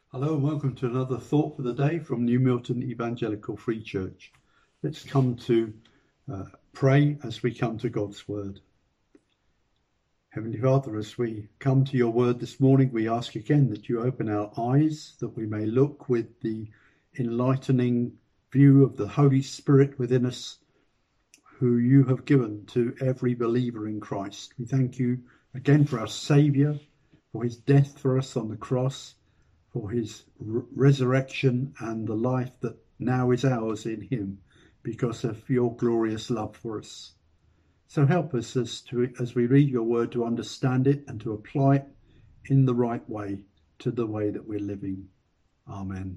Hello and welcome to another Thought for the Day from New Milton Evangelical Free Church. Let's come to pray as we come to God's Word. Heavenly Father, as we come to your Word this morning, we ask again that you open our eyes, that we may look with the enlightening view of the Holy Spirit within us, who you have given to every believer in Christ. We thank you again for our Saviour, for his death for us on the cross, for his resurrection and the life that now is ours in him because of your glorious love for us. So help us as we read your word to understand it and to apply it in the right way to the way that we're living. Amen.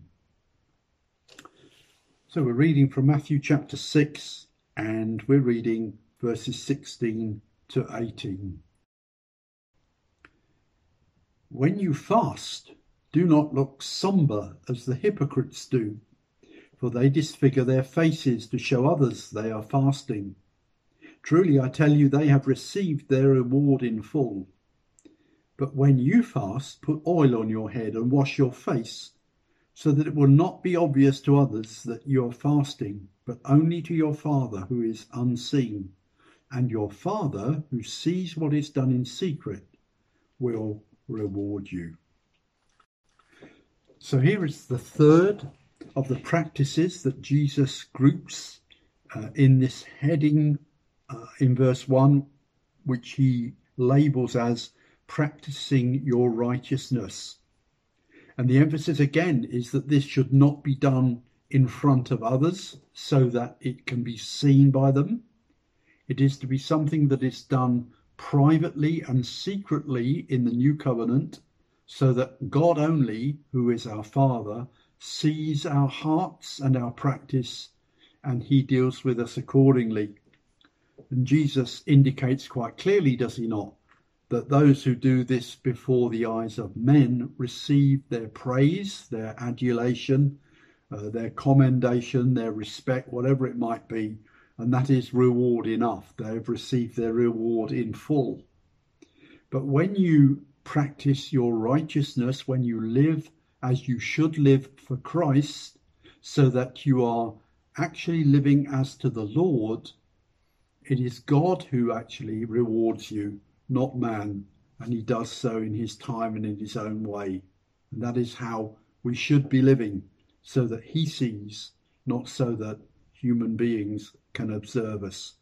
So we're reading from Matthew chapter 6 and we're reading verses 16 to 18. When you fast, do not look sombre as the hypocrites do, for they disfigure their faces to show others they are fasting. Truly, I tell you, they have received their reward in full. But when you fast, put oil on your head and wash your face, so that it will not be obvious to others that you are fasting, but only to your Father who is unseen. And your Father, who sees what is done in secret, will reward you. So here is the third of the practices that Jesus groups in this heading in verse 1, which he labels as practicing your righteousness. And the emphasis again is that this should not be done in front of others so that it can be seen by them. It is to be something that is done privately and secretly in the new covenant, so that God only, who is our Father, sees our hearts and our practice, and he deals with us accordingly. And Jesus indicates quite clearly, does he not, that those who do this before the eyes of men receive their praise, their adulation, their commendation, their respect, whatever it might be, and that is reward enough. They have received their reward in full. But when you practice your righteousness, when you live as you should live for Christ, so that you are actually living as to the Lord, it is God who actually rewards you, not man, and he does so in his time and in his own way. And that is how we should be living, so that he sees, not so that human beings can observe us.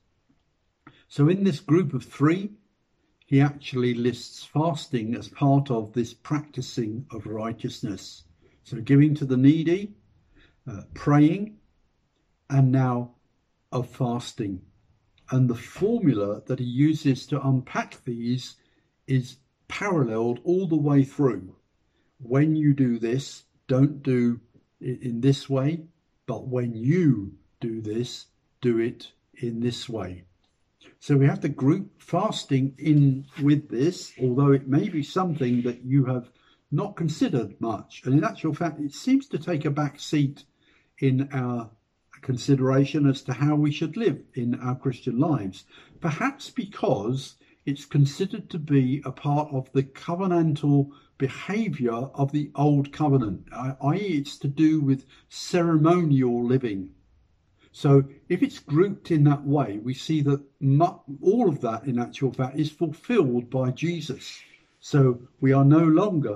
So in this group of three, he actually lists fasting as part of this practicing of righteousness. So giving to the needy, praying, and now of fasting. And the formula that he uses to unpack these is paralleled all the way through. When you do this, don't do it in this way, but when you do this, do it in this way. So we have to group fasting in with this, although it may be something that you have not considered much. And in actual fact, it seems to take a back seat in our consideration as to how we should live in our Christian lives. Perhaps because it's considered to be a part of the covenantal behaviour of the old covenant, i.e. it's to do with ceremonial living. So if it's grouped in that way, we see that all of that in actual fact is fulfilled by Jesus. So we are no longer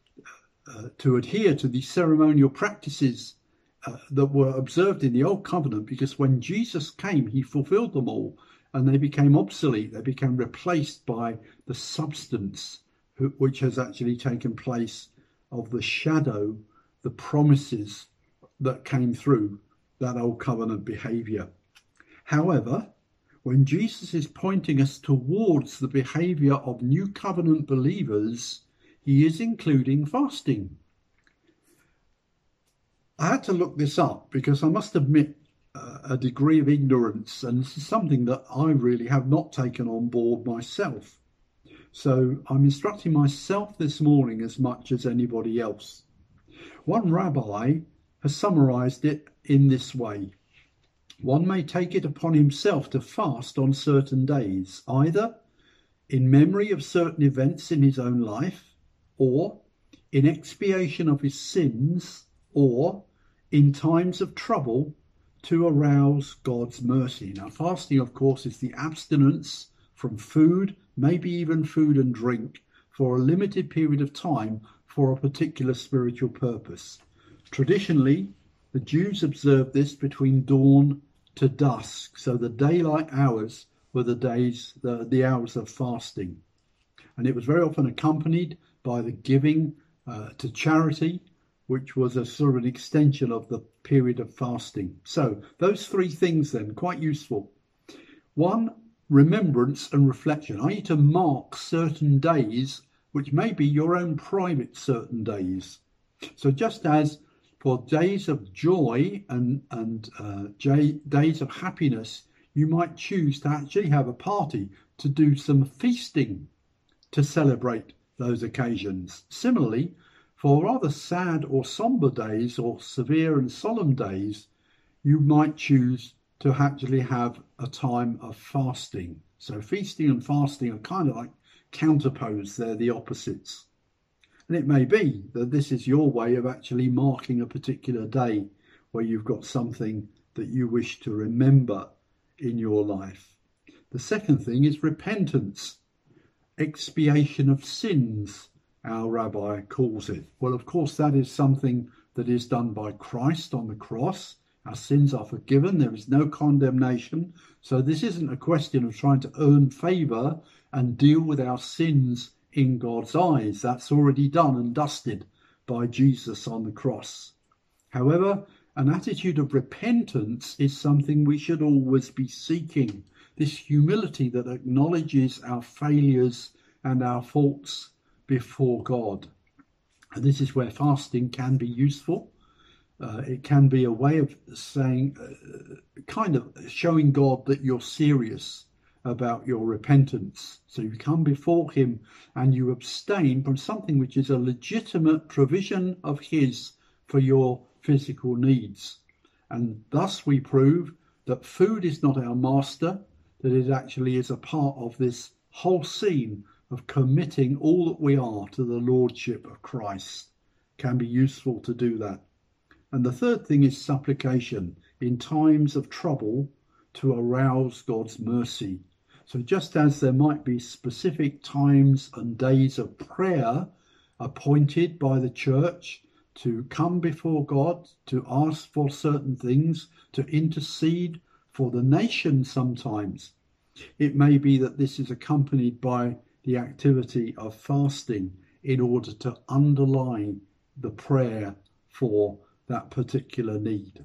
to adhere to the ceremonial practices that were observed in the old covenant, because when Jesus came, he fulfilled them all and they became obsolete. They became replaced by the substance which has actually taken place of the shadow, the promises that came through that old covenant behaviour. However, when Jesus is pointing us towards the behaviour of new covenant believers, he is including fasting. I had to look this up because I must admit a degree of ignorance, and this is something that I really have not taken on board myself. So I'm instructing myself this morning as much as anybody else. One rabbi has summarised it in this way. One may take it upon himself to fast on certain days, either in memory of certain events in his own life, or in expiation of his sins, or in times of trouble to arouse God's mercy. Now, fasting, of course, is the abstinence from food, maybe even food and drink, for a limited period of time for a particular spiritual purpose. Traditionally, the Jews observed this between dawn to dusk, so the daylight hours were the hours of fasting. And it was very often accompanied by the giving to charity, which was a sort of an extension of the period of fasting. So those three things then, quite useful. One, remembrance and reflection. Are you to mark certain days, which may be your own private certain days? So just as for days of joy and days of happiness, you might choose to actually have a party, to do some feasting to celebrate those occasions. Similarly, for rather sad or somber days or severe and solemn days, you might choose to actually have a time of fasting. So feasting and fasting are kind of like counterposed, they're the opposites. And it may be that this is your way of actually marking a particular day where you've got something that you wish to remember in your life. The second thing is repentance, expiation of sins, our rabbi calls it. Well, of course, that is something that is done by Christ on the cross. Our sins are forgiven. There is no condemnation. So this isn't a question of trying to earn favour and deal with our sins in God's eyes. That's already done and dusted by Jesus on the cross. However, an attitude of repentance is something we should always be seeking. This humility that acknowledges our failures and our faults before God. And this is where fasting can be useful. It can be a way of saying, kind of showing God that you're serious about your repentance. So you come before him and you abstain from something which is a legitimate provision of his for your physical needs. And thus we prove that food is not our master, that it actually is a part of this whole scene of committing all that we are to the lordship of Christ. Can be useful to do that. And the third thing is supplication in times of trouble to arouse God's mercy. So just as there might be specific times and days of prayer appointed by the church to come before God, to ask for certain things, to intercede for the nation sometimes, it may be that this is accompanied by the activity of fasting in order to underline the prayer for that particular need.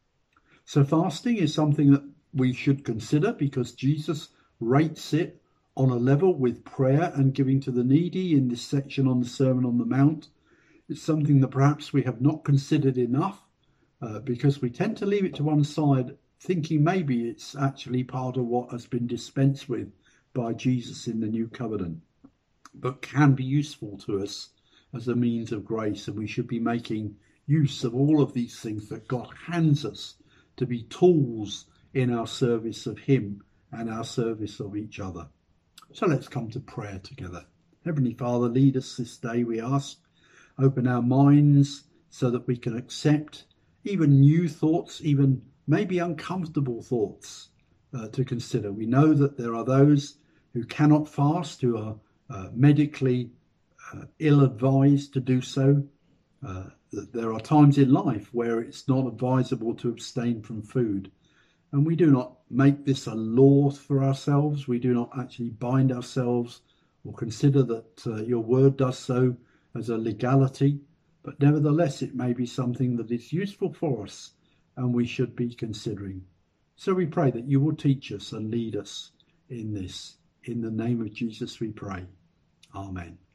So fasting is something that we should consider because Jesus rates it on a level with prayer and giving to the needy in this section on the Sermon on the Mount. It's something that perhaps we have not considered enough because we tend to leave it to one side, thinking maybe it's actually part of what has been dispensed with by Jesus in the New Covenant, but can be useful to us as a means of grace. And we should be making use of all of these things that God hands us to be tools in our service of him and our service of each other. So let's come to prayer together. Heavenly Father, lead us this day, we ask. Open our minds so that we can accept even new thoughts, even maybe uncomfortable thoughts to consider. We know that there are those who cannot fast, who are medically ill-advised to do so. That there are times in life where it's not advisable to abstain from food. And we do not make this a law for ourselves. We do not actually bind ourselves or consider that your word does so as a legality. But nevertheless, it may be something that is useful for us and we should be considering. So we pray that you will teach us and lead us in this. In the name of Jesus we pray. Amen.